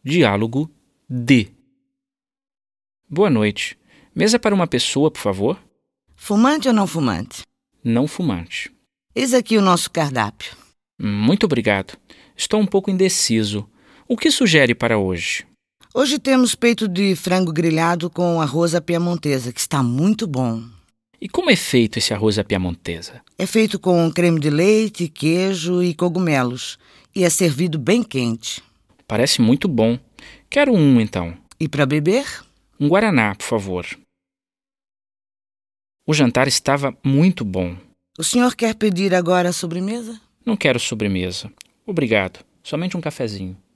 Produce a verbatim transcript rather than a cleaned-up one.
Diálogo D. Boa noite. Mesa para uma pessoa, por favor? Fumante ou não fumante? Não fumante. Eis aqui o nosso cardápio. Muito obrigado. Estou um pouco indeciso. O que sugere para hoje? Hoje temos peito de frango grelhado com arroz à piamontesa, que está muito bom. E como é feito esse arroz à piamontesa? É feito com creme de leite, queijo e cogumelos. E é servido bem quente. Parece muito bom. Quero um, então. E para beber? Um guaraná, por favor. O jantar estava muito bom. O senhor quer pedir agora a sobremesa? Não quero sobremesa. Obrigado. Somente um cafezinho.